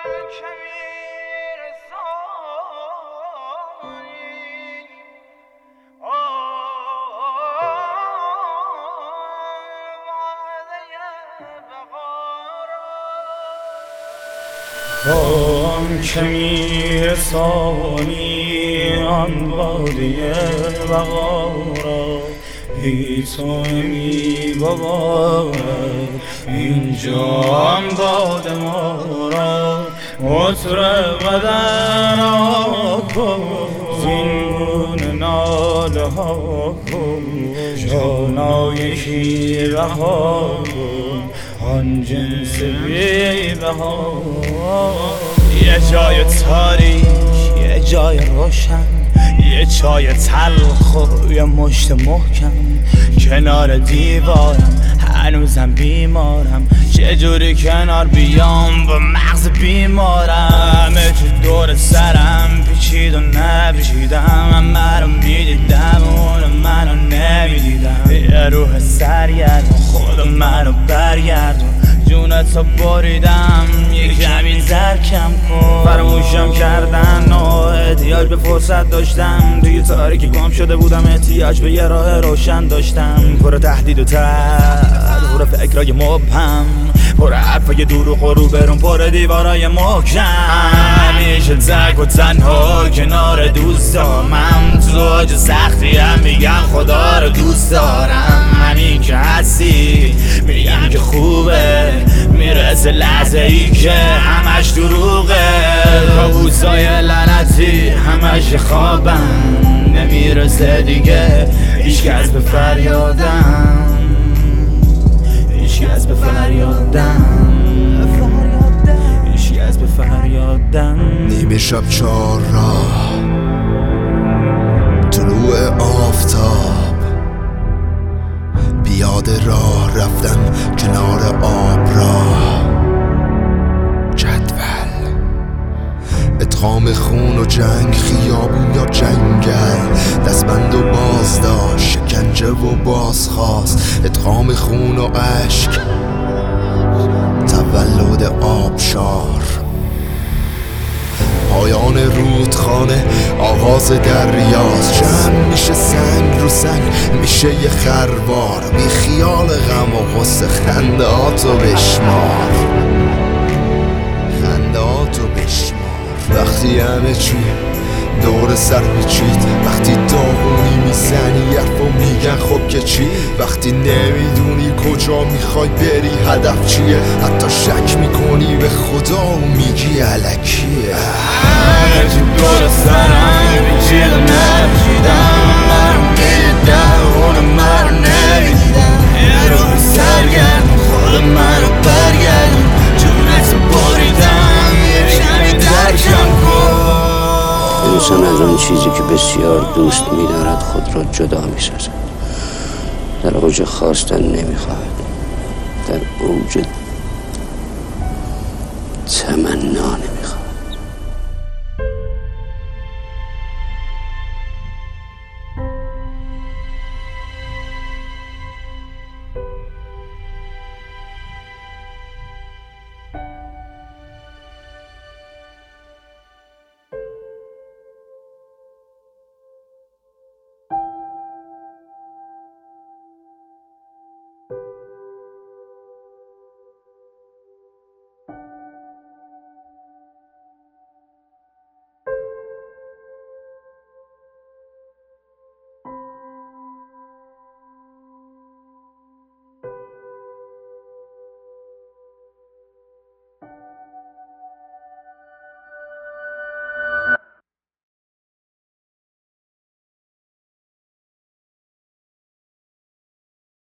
آن که میرسانی آن باده بقا را بی تو نمیگوارد اینجا آن باده ما را عطر بدن کن زین گونه ناله ها کن جانا یکی رها کن آن جنس بی بها یه جای تاریک یه جای روشن یه چای تلخ و یه مشت محکم کنار دیوارم هنوزم بیمارم چجوری کنار بیام با مغز بیمارم تو دور سرم پیچید و نپیچیدم من رو میدیدم اون منو نمیدیدم یه روح سرگردون خود منو برگردون جونتو بریدم یک کمی زرکم کن فراموشم کردن و احتیاج به فرصت داشتم توی تاریکی گم شده بودم احتیاج به یه راه روشن داشتم پر تهدید و ترس پر فکرای مبهم پر حرفای دروغ و روبرون پر دیوارای محکم همیشه تک و تنها کنار دوستامم تو اوج سختی هم میگم خدا رو دوست دارم همین که هستی میگم که خوبه میرسه لحظه ای که همش دروغه کابوسای لعنتی همش خوابم نمیرسه دیگه هیچکس به فریادم هیچکس به فریادم هیچکس به فریادم نیمه شب 4 راه طلوع آفتاب بیاد راه رفتن کنار آب راه جدول ادغام خون و جنگ خیابون یا جنگل دستبند و بازداشت شکنجه و بازخواست ادغام خون و عشق تولد آبشار پایان رودخانه آغاز دریاست جمع میشه سنگ رو سنگ میشه یه خروار بی خیال غم و غصه خندهاتو بشمار خندهاتو بشمار وقتی همه چی دور سر میچید وقتی داغونی میزنی حرف و میگن خب که چی وقتی نمیدونی کجا میخوای بری هدف چیه حتی شک میکنی به خدا و میگی الکیه تو دور سرم پیچید و نپیچیدم من رو میدیدم اون من رو نمیدیدم یه روح سرگردون خود من رو برگردون جونتو بریدم یه کمی درکم کن انسان از آن چیزی که بسیار دوست می‌دارد خود را جدا می‌سازد در اوج خواستن نمی‌خواهد در اوج طمع